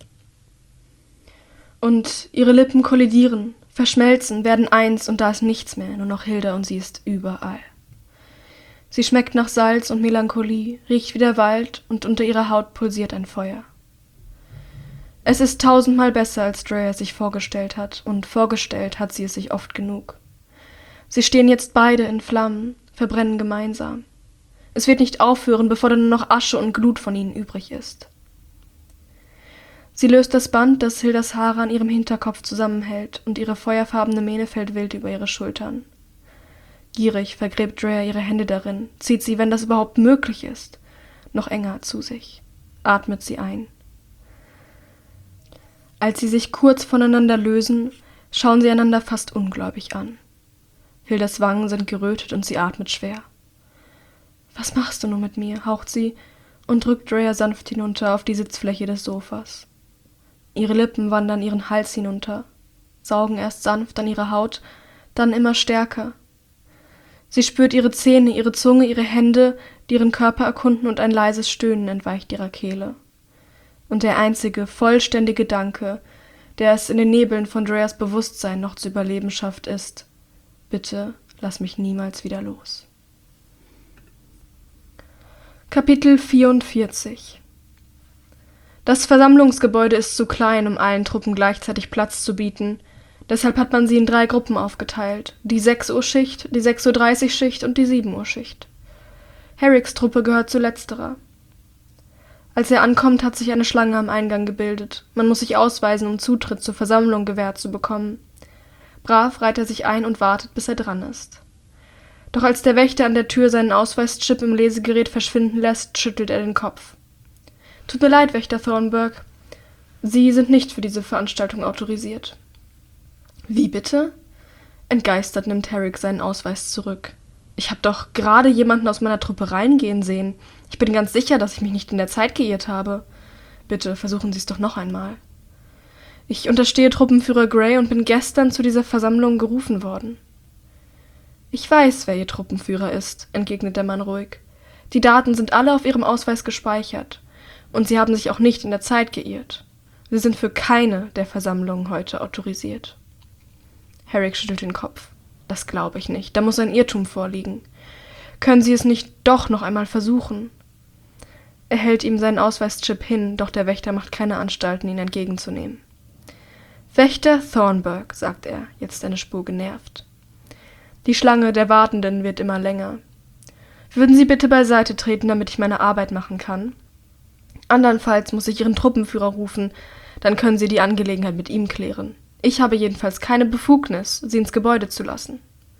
Und ihre Lippen kollidieren, verschmelzen, werden eins und da ist nichts mehr, nur noch Hilda und sie ist überall. Sie schmeckt nach Salz und Melancholie, riecht wie der Wald und unter ihrer Haut pulsiert ein Feuer. Es ist tausendmal besser, als Drea es sich vorgestellt hat, und vorgestellt hat sie es sich oft genug. Sie stehen jetzt beide in Flammen, verbrennen gemeinsam. Es wird nicht aufhören, bevor dann nur noch Asche und Glut von ihnen übrig ist. Sie löst das Band, das Hildas Haare an ihrem Hinterkopf zusammenhält, und ihre feuerfarbene Mähne fällt wild über ihre Schultern. Gierig vergräbt Drea ihre Hände darin, zieht sie, wenn das überhaupt möglich ist, noch enger zu sich, atmet sie ein. Als sie sich kurz voneinander lösen, schauen sie einander fast ungläubig an. Hildas Wangen sind gerötet und sie atmet schwer. »Was machst du nur mit mir?« haucht sie und drückt Drea sanft hinunter auf die Sitzfläche des Sofas. Ihre Lippen wandern ihren Hals hinunter, saugen erst sanft an ihre Haut, dann immer stärker. Sie spürt ihre Zähne, ihre Zunge, ihre Hände, die ihren Körper erkunden, und ein leises Stöhnen entweicht ihrer Kehle. Und der einzige, vollständige Gedanke, der es in den Nebeln von Dreas Bewusstsein noch zu überleben schafft, ist: Bitte lass mich niemals wieder los. Kapitel vierundvierzig. Das Versammlungsgebäude ist zu klein, um allen Truppen gleichzeitig Platz zu bieten. Deshalb hat man sie in drei Gruppen aufgeteilt: die sechs Uhr Schicht, die sechs Uhr dreißig Schicht und die sieben Uhr Schicht. Herricks Truppe gehört zu letzterer. Als er ankommt, hat sich eine Schlange am Eingang gebildet. Man muss sich ausweisen, um Zutritt zur Versammlung gewährt zu bekommen. Brav reiht er sich ein und wartet, bis er dran ist. Doch als der Wächter an der Tür seinen Ausweischip im Lesegerät verschwinden lässt, schüttelt er den Kopf. »Tut mir leid, Wächter Thornburg. Sie sind nicht für diese Veranstaltung autorisiert.« »Wie bitte?« Entgeistert nimmt Herrick seinen Ausweis zurück. »Ich habe doch gerade jemanden aus meiner Truppe reingehen sehen. Ich bin ganz sicher, dass ich mich nicht in der Zeit geirrt habe. Bitte, versuchen Sie es doch noch einmal.« »Ich unterstehe Truppenführer Gray und bin gestern zu dieser Versammlung gerufen worden.« »Ich weiß, wer Ihr Truppenführer ist«, entgegnet der Mann ruhig. »Die Daten sind alle auf Ihrem Ausweis gespeichert. Und Sie haben sich auch nicht in der Zeit geirrt. Sie sind für keine der Versammlungen heute autorisiert.« Herrick schüttelt den Kopf. »Das glaube ich nicht. Da muss ein Irrtum vorliegen. Können Sie es nicht doch noch einmal versuchen?« Er hält ihm seinen Ausweischip hin, doch der Wächter macht keine Anstalten, ihn entgegenzunehmen. »Wächter Thornburg«, sagt er, jetzt eine Spur genervt. Die Schlange der Wartenden wird immer länger. »Würden Sie bitte beiseite treten, damit ich meine Arbeit machen kann? Andernfalls muss ich Ihren Truppenführer rufen, dann können Sie die Angelegenheit mit ihm klären. Ich habe jedenfalls keine Befugnis, Sie ins Gebäude zu lassen.«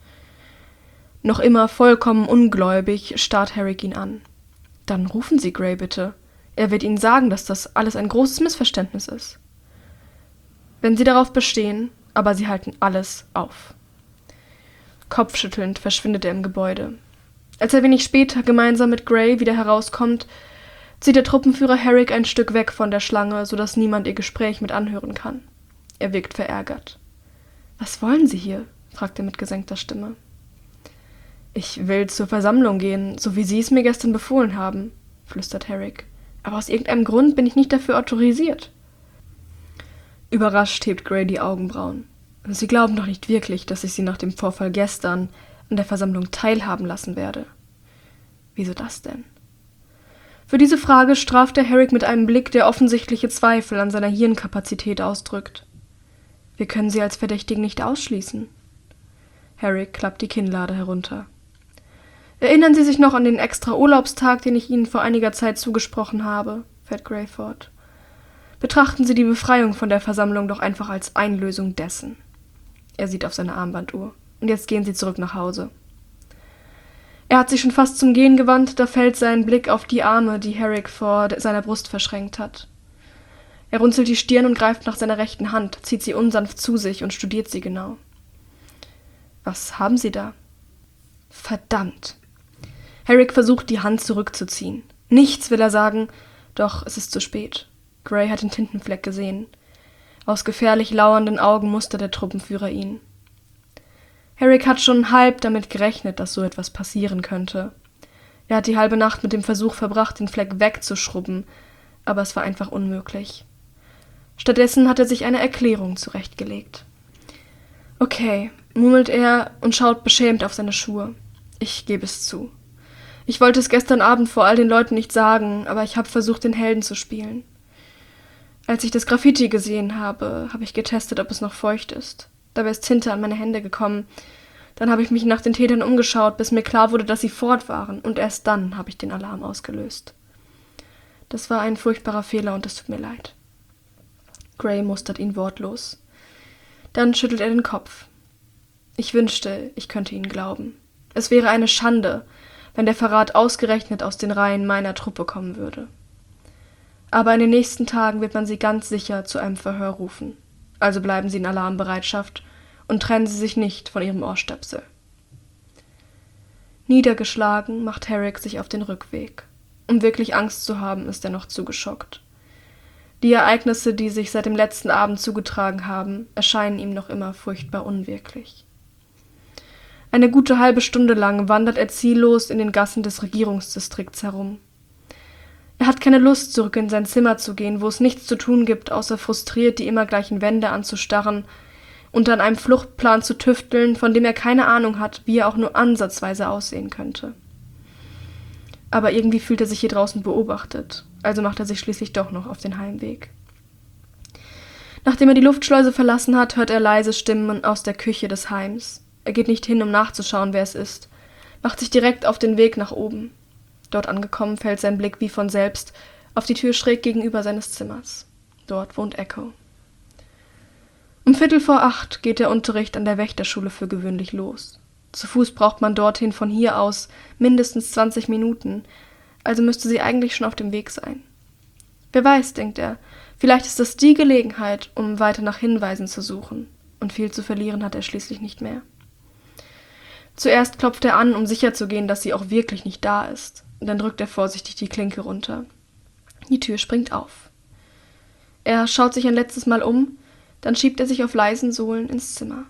Noch immer vollkommen ungläubig starrt Herrick ihn an. »Dann rufen Sie Gray bitte. Er wird Ihnen sagen, dass das alles ein großes Missverständnis ist.« »Wenn Sie darauf bestehen, aber Sie halten alles auf.« Kopfschüttelnd verschwindet er im Gebäude. Als er wenig später gemeinsam mit Gray wieder herauskommt, zieht der Truppenführer Herrick ein Stück weg von der Schlange, sodass niemand ihr Gespräch mit anhören kann. Er wirkt verärgert. »Was wollen Sie hier?« fragt er mit gesenkter Stimme. »Ich will zur Versammlung gehen, so wie Sie es mir gestern befohlen haben«, flüstert Herrick. »Aber aus irgendeinem Grund bin ich nicht dafür autorisiert.« Überrascht hebt Gray die Augenbrauen. Sie glauben doch nicht wirklich, dass ich Sie nach dem Vorfall gestern an der Versammlung teilhaben lassen werde. Wieso das denn? Für diese Frage straft er Herrick mit einem Blick, der offensichtliche Zweifel an seiner Hirnkapazität ausdrückt. Wir können Sie als Verdächtigen nicht ausschließen. Herrick klappt die Kinnlade herunter. Erinnern Sie sich noch an den extra Urlaubstag, den ich Ihnen vor einiger Zeit zugesprochen habe, fährt Gray fort. Betrachten Sie die Befreiung von der Versammlung doch einfach als Einlösung dessen. Er sieht auf seine Armbanduhr. Und jetzt gehen Sie zurück nach Hause. Er hat sich schon fast zum Gehen gewandt, da fällt sein Blick auf die Arme, die Herrick vor seiner Brust verschränkt hat. Er runzelt die Stirn und greift nach seiner rechten Hand, zieht sie unsanft zu sich und studiert sie genau. Was haben Sie da? Verdammt! Herrick versucht, die Hand zurückzuziehen. Nichts will er sagen, doch es ist zu spät. Gray hat den Tintenfleck gesehen. Aus gefährlich lauernden Augen mustert der Truppenführer ihn. Herrick hat schon halb damit gerechnet, dass so etwas passieren könnte. Er hat die halbe Nacht mit dem Versuch verbracht, den Fleck wegzuschrubben, aber es war einfach unmöglich. Stattdessen hat er sich eine Erklärung zurechtgelegt. Okay, murmelt er und schaut beschämt auf seine Schuhe. Ich gebe es zu. Ich wollte es gestern Abend vor all den Leuten nicht sagen, aber ich habe versucht, den Helden zu spielen. Als ich das Graffiti gesehen habe, habe ich getestet, ob es noch feucht ist. Dabei ist Tinte an meine Hände gekommen. Dann habe ich mich nach den Tätern umgeschaut, bis mir klar wurde, dass sie fort waren, und erst dann habe ich den Alarm ausgelöst. Das war ein furchtbarer Fehler und es tut mir leid. Gray mustert ihn wortlos. Dann schüttelt er den Kopf. Ich wünschte, ich könnte Ihnen glauben. Es wäre eine Schande, wenn der Verrat ausgerechnet aus den Reihen meiner Truppe kommen würde. Aber in den nächsten Tagen wird man Sie ganz sicher zu einem Verhör rufen. Also bleiben Sie in Alarmbereitschaft und trennen Sie sich nicht von Ihrem Ohrstöpsel. Niedergeschlagen macht Herrick sich auf den Rückweg. Um wirklich Angst zu haben, ist er noch zu geschockt. Die Ereignisse, die sich seit dem letzten Abend zugetragen haben, erscheinen ihm noch immer furchtbar unwirklich. Eine gute halbe Stunde lang wandert er ziellos in den Gassen des Regierungsdistrikts herum. Er hat keine Lust, zurück in sein Zimmer zu gehen, wo es nichts zu tun gibt, außer frustriert die immer gleichen Wände anzustarren und an einem Fluchtplan zu tüfteln, von dem er keine Ahnung hat, wie er auch nur ansatzweise aussehen könnte. Aber irgendwie fühlt er sich hier draußen beobachtet, also macht er sich schließlich doch noch auf den Heimweg. Nachdem er die Luftschleuse verlassen hat, hört er leise Stimmen aus der Küche des Heims. Er geht nicht hin, um nachzuschauen, wer es ist, macht sich direkt auf den Weg nach oben. Dort angekommen, fällt sein Blick wie von selbst auf die Tür schräg gegenüber seines Zimmers. Dort wohnt Echo. Um Viertel vor acht geht der Unterricht an der Wächterschule für gewöhnlich los. Zu Fuß braucht man dorthin von hier aus mindestens zwanzig Minuten, also müsste sie eigentlich schon auf dem Weg sein. Wer weiß, denkt er, vielleicht ist das die Gelegenheit, um weiter nach Hinweisen zu suchen, und viel zu verlieren hat er schließlich nicht mehr. Zuerst klopft er an, um sicherzugehen, dass sie auch wirklich nicht da ist. Dann drückt er vorsichtig die Klinke runter. Die Tür springt auf. Er schaut sich ein letztes Mal um, dann schiebt er sich auf leisen Sohlen ins Zimmer.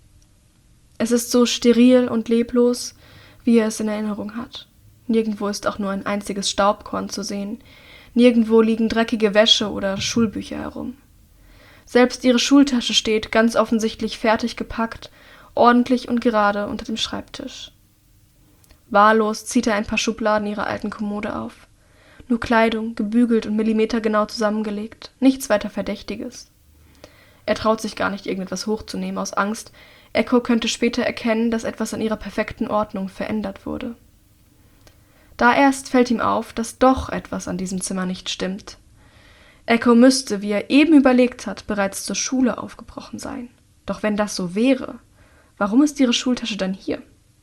Es ist so steril und leblos, wie er es in Erinnerung hat. Nirgendwo ist auch nur ein einziges Staubkorn zu sehen. Nirgendwo liegen dreckige Wäsche oder Schulbücher herum. Selbst ihre Schultasche steht, ganz offensichtlich fertig gepackt, ordentlich und gerade unter dem Schreibtisch. Wahllos zieht er ein paar Schubladen ihrer alten Kommode auf. Nur Kleidung, gebügelt und millimetergenau zusammengelegt, nichts weiter Verdächtiges. Er traut sich gar nicht, irgendetwas hochzunehmen, aus Angst, Echo könnte später erkennen, dass etwas an ihrer perfekten Ordnung verändert wurde. Da erst fällt ihm auf, dass doch etwas an diesem Zimmer nicht stimmt. Echo müsste, wie er eben überlegt hat, bereits zur Schule aufgebrochen sein. Doch wenn das so wäre, warum ist ihre Schultasche dann hier?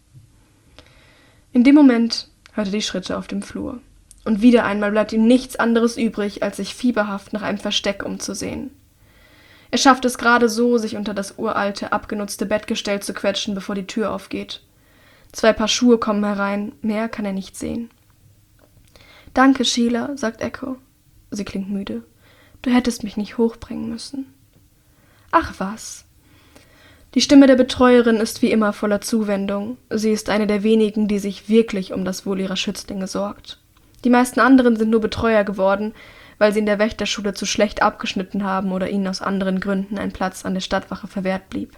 In dem Moment hört er die Schritte auf dem Flur. Und wieder einmal bleibt ihm nichts anderes übrig, als sich fieberhaft nach einem Versteck umzusehen. Er schafft es gerade so, sich unter das uralte, abgenutzte Bettgestell zu quetschen, bevor die Tür aufgeht. Zwei Paar Schuhe kommen herein, mehr kann er nicht sehen. »Danke, Sheila«, sagt Echo. Sie klingt müde. »Du hättest mich nicht hochbringen müssen.« »Ach was.« Die Stimme der Betreuerin ist wie immer voller Zuwendung. Sie ist eine der wenigen, die sich wirklich um das Wohl ihrer Schützlinge sorgt. Die meisten anderen sind nur Betreuer geworden, weil sie in der Wächterschule zu schlecht abgeschnitten haben oder ihnen aus anderen Gründen ein Platz an der Stadtwache verwehrt blieb.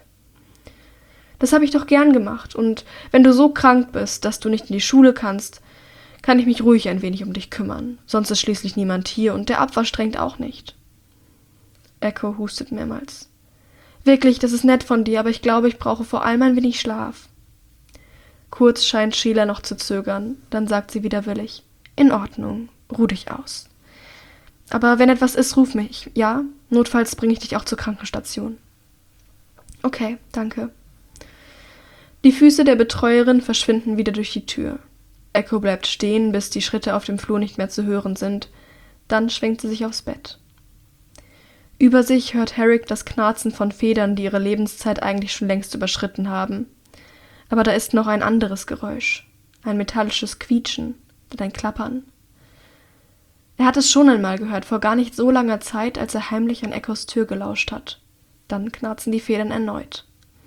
Das habe ich doch gern gemacht, und wenn du so krank bist, dass du nicht in die Schule kannst, kann ich mich ruhig ein wenig um dich kümmern. Sonst ist schließlich niemand hier und der Abwasch drängt auch nicht. Echo hustet mehrmals. Wirklich, das ist nett von dir, aber ich glaube, ich brauche vor allem ein wenig Schlaf. Kurz scheint Sheila noch zu zögern, dann sagt sie widerwillig. In Ordnung, ruh dich aus. Aber wenn etwas ist, ruf mich, ja? Notfalls bringe ich dich auch zur Krankenstation. Okay, danke. Die Füße der Betreuerin verschwinden wieder durch die Tür. Echo bleibt stehen, bis die Schritte auf dem Flur nicht mehr zu hören sind. Dann schwenkt sie sich aufs Bett. Über sich hört Herrick das Knarzen von Federn, die ihre Lebenszeit eigentlich schon längst überschritten haben. Aber da ist noch ein anderes Geräusch. Ein metallisches Quietschen und ein Klappern. Er hat es schon einmal gehört, vor gar nicht so langer Zeit, als er heimlich an Echos Tür gelauscht hat. Dann knarzen die Federn erneut.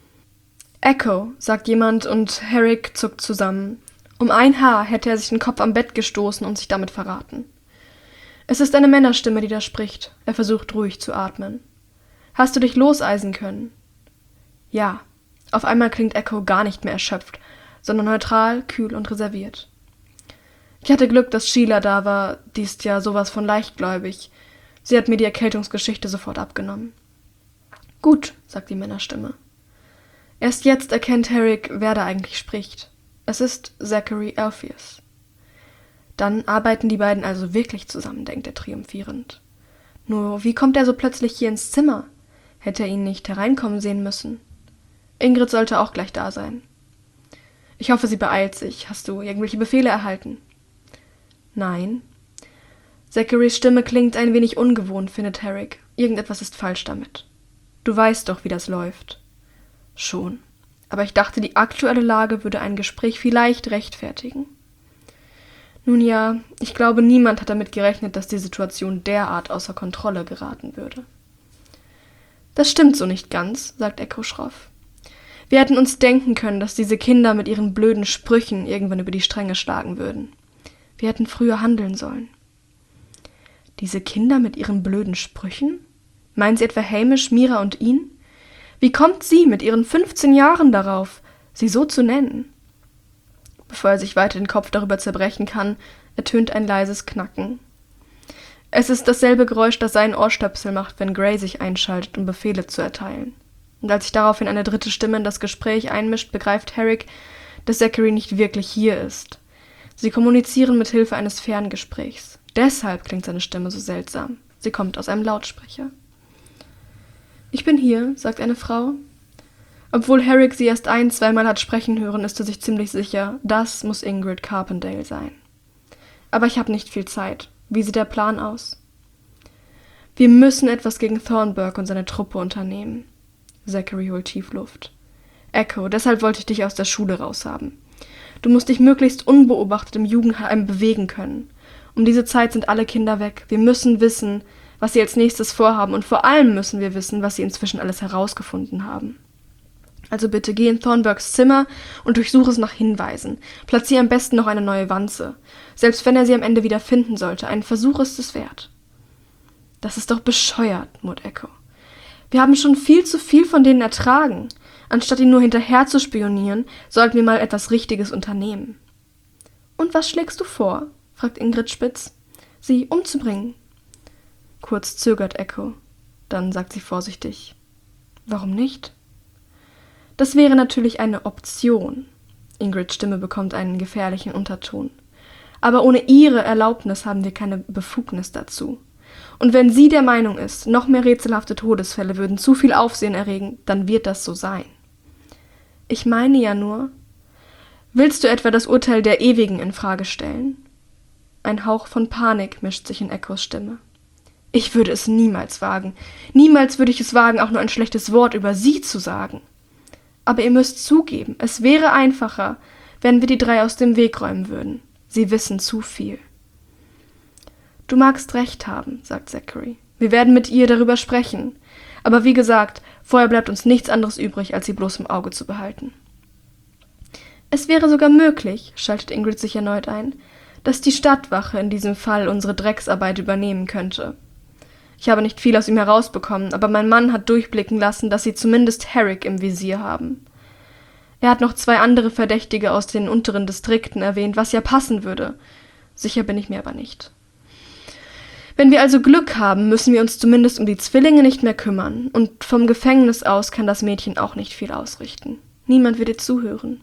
»Echo«, sagt jemand, und Herrick zuckt zusammen. Um ein Haar hätte er sich den Kopf am Bett gestoßen und sich damit verraten. Es ist eine Männerstimme, die da spricht. Er versucht ruhig zu atmen. »Hast du dich loseisen können?« »Ja.« Auf einmal klingt Echo gar nicht mehr erschöpft, sondern neutral, kühl und reserviert. »Ich hatte Glück, dass Sheila da war, die ist ja sowas von leichtgläubig. Sie hat mir die Erkältungsgeschichte sofort abgenommen.« »Gut«, sagt die Männerstimme. Erst jetzt erkennt Herrick, wer da eigentlich spricht. Es ist Zachary Alpheus. Dann arbeiten die beiden also wirklich zusammen, denkt er triumphierend. Nur, wie kommt er so plötzlich hier ins Zimmer? Hätte er ihn nicht hereinkommen sehen müssen? Ingrid sollte auch gleich da sein. »Ich hoffe, sie beeilt sich. Hast du irgendwelche Befehle erhalten?« »Nein.« Zacharys Stimme klingt ein wenig ungewohnt, findet Herrick. Irgendetwas ist falsch damit. »Du weißt doch, wie das läuft.« »Schon. Aber ich dachte, die aktuelle Lage würde ein Gespräch vielleicht rechtfertigen.« »Nun ja, ich glaube, niemand hat damit gerechnet, dass die Situation derart außer Kontrolle geraten würde.« »Das stimmt so nicht ganz«, sagt Echo schroff. »Wir hätten uns denken können, dass diese Kinder mit ihren blöden Sprüchen irgendwann über die Stränge schlagen würden. Wir hätten früher handeln sollen.« »Diese Kinder mit ihren blöden Sprüchen? Meinen Sie etwa Hamish, Mira und ihn? Wie kommt sie mit ihren fünfzehn Jahren darauf, sie so zu nennen?« Bevor er sich weiter den Kopf darüber zerbrechen kann, ertönt ein leises Knacken. Es ist dasselbe Geräusch, das sein Ohrstöpsel macht, wenn Gray sich einschaltet, um Befehle zu erteilen. Und als sich daraufhin eine dritte Stimme in das Gespräch einmischt, begreift Herrick, dass Zachary nicht wirklich hier ist. Sie kommunizieren mit Hilfe eines Ferngesprächs. Deshalb klingt seine Stimme so seltsam. Sie kommt aus einem Lautsprecher. »Ich bin hier«, sagt eine Frau. Obwohl Herrick sie erst ein-, zweimal hat sprechen hören, ist er sich ziemlich sicher, das muss Ingrid Carpendale sein. »Aber ich habe nicht viel Zeit. Wie sieht der Plan aus?« »Wir müssen etwas gegen Thornburg und seine Truppe unternehmen.« Zachary holt tief Luft. »Echo, deshalb wollte ich dich aus der Schule raushaben. Du musst dich möglichst unbeobachtet im Jugendheim bewegen können. Um diese Zeit sind alle Kinder weg. Wir müssen wissen, was sie als nächstes vorhaben, und vor allem müssen wir wissen, was sie inzwischen alles herausgefunden haben. Also bitte geh in Thornburgs Zimmer und durchsuche es nach Hinweisen. Platziere am besten noch eine neue Wanze. Selbst wenn er sie am Ende wieder finden sollte, ein Versuch ist es wert.« »Das ist doch bescheuert«, murrt Echo. »Wir haben schon viel zu viel von denen ertragen. Anstatt ihnen nur hinterher zu spionieren, sollten wir mal etwas Richtiges unternehmen.« »Und was schlägst du vor?« fragt Ingrid spitz. »Sie umzubringen.« Kurz zögert Echo. Dann sagt sie vorsichtig. »Warum nicht?« »Das wäre natürlich eine Option.« Ingrids Stimme bekommt einen gefährlichen Unterton. »Aber ohne ihre Erlaubnis haben wir keine Befugnis dazu. Und wenn sie der Meinung ist, noch mehr rätselhafte Todesfälle würden zu viel Aufsehen erregen, dann wird das so sein.« »Ich meine ja nur, willst du etwa das Urteil der Ewigen in Frage stellen?« Ein Hauch von Panik mischt sich in Echos Stimme. »Ich würde es niemals wagen. Niemals würde ich es wagen, auch nur ein schlechtes Wort über sie zu sagen. Aber ihr müsst zugeben, es wäre einfacher, wenn wir die drei aus dem Weg räumen würden. Sie wissen zu viel.« »Du magst recht haben«, sagt Zachary. »Wir werden mit ihr darüber sprechen. Aber wie gesagt, vorher bleibt uns nichts anderes übrig, als sie bloß im Auge zu behalten.« »Es wäre sogar möglich«, schaltet Ingrid sich erneut ein, dass die Stadtwache in diesem Fall unsere Drecksarbeit übernehmen könnte. Ich habe nicht viel aus ihm herausbekommen, aber mein Mann hat durchblicken lassen, dass sie zumindest Herrick im Visier haben. Er hat noch zwei andere Verdächtige aus den unteren Distrikten erwähnt, was ja passen würde. Sicher bin ich mir aber nicht. Wenn wir also Glück haben, müssen wir uns zumindest um die Zwillinge nicht mehr kümmern, und vom Gefängnis aus kann das Mädchen auch nicht viel ausrichten. Niemand wird ihr zuhören.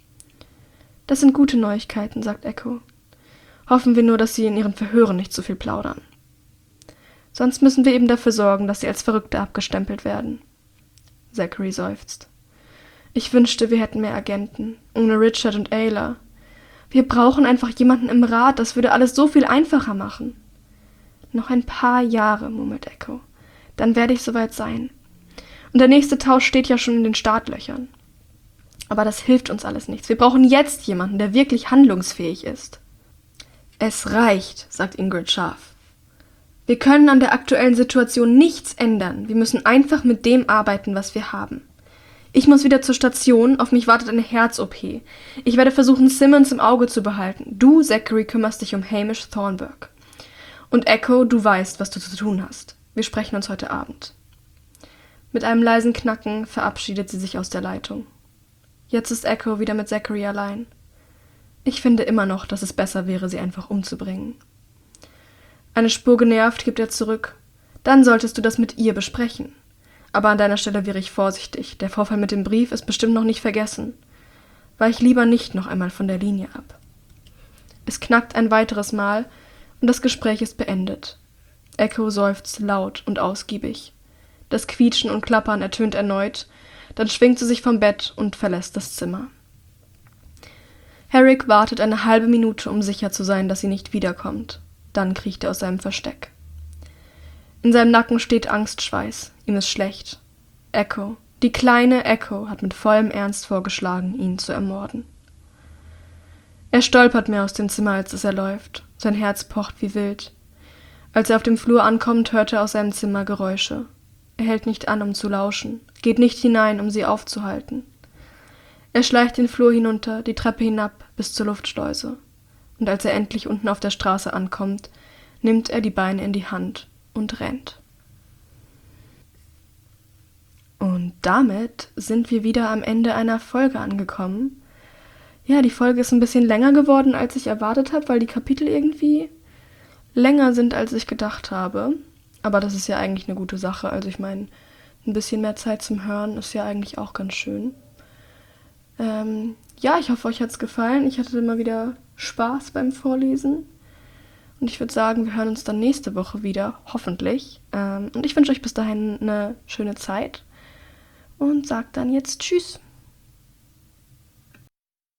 Das sind gute Neuigkeiten, sagt Echo. Hoffen wir nur, dass sie in ihren Verhören nicht zu viel plaudern. Sonst müssen wir eben dafür sorgen, dass sie als Verrückte abgestempelt werden. Zachary seufzt. Ich wünschte, wir hätten mehr Agenten, ohne Richard und Ayla. Wir brauchen einfach jemanden im Rat, das würde alles so viel einfacher machen. Noch ein paar Jahre, murmelt Echo. Dann werde ich soweit sein. Und der nächste Tausch steht ja schon in den Startlöchern. Aber das hilft uns alles nichts. Wir brauchen jetzt jemanden, der wirklich handlungsfähig ist. Es reicht, sagt Ingrid scharf. Wir können an der aktuellen Situation nichts ändern. Wir müssen einfach mit dem arbeiten, was wir haben. Ich muss wieder zur Station, auf mich wartet eine Herz-O P. Ich werde versuchen, Simmons im Auge zu behalten. Du, Zachary, kümmerst dich um Hamish Thornburg. Und Echo, du weißt, was du zu tun hast. Wir sprechen uns heute Abend. Mit einem leisen Knacken verabschiedet sie sich aus der Leitung. Jetzt ist Echo wieder mit Zachary allein. Ich finde immer noch, dass es besser wäre, sie einfach umzubringen. Eine Spur genervt gibt er zurück. Dann solltest du das mit ihr besprechen. Aber an deiner Stelle wäre ich vorsichtig. Der Vorfall mit dem Brief ist bestimmt noch nicht vergessen. Weich lieber nicht noch einmal von der Linie ab. Es knackt ein weiteres Mal und das Gespräch ist beendet. Echo seufzt laut und ausgiebig. Das Quietschen und Klappern ertönt erneut, dann schwingt sie sich vom Bett und verlässt das Zimmer. Herrick wartet eine halbe Minute, um sicher zu sein, dass sie nicht wiederkommt. Dann kriecht er aus seinem Versteck. In seinem Nacken steht Angstschweiß. Ihm ist schlecht. Echo, die kleine Echo, hat mit vollem Ernst vorgeschlagen, ihn zu ermorden. Er stolpert mehr aus dem Zimmer, als es er läuft. Sein Herz pocht wie wild. Als er auf dem Flur ankommt, hört er aus seinem Zimmer Geräusche. Er hält nicht an, um zu lauschen, geht nicht hinein, um sie aufzuhalten. Er schleicht den Flur hinunter, die Treppe hinab, bis zur Luftschleuse. Und als er endlich unten auf der Straße ankommt, nimmt er die Beine in die Hand und rennt. Und damit sind wir wieder am Ende einer Folge angekommen. Ja, die Folge ist ein bisschen länger geworden, als ich erwartet habe, weil die Kapitel irgendwie länger sind, als ich gedacht habe. Aber das ist ja eigentlich eine gute Sache. Also ich meine, ein bisschen mehr Zeit zum Hören ist ja eigentlich auch ganz schön. Ähm, ja, ich hoffe, euch hat es gefallen. Ich hatte immer wieder Spaß beim Vorlesen. Und ich würde sagen, wir hören uns dann nächste Woche wieder, hoffentlich. Ähm, und ich wünsche euch bis dahin eine schöne Zeit. Und sage dann jetzt Tschüss.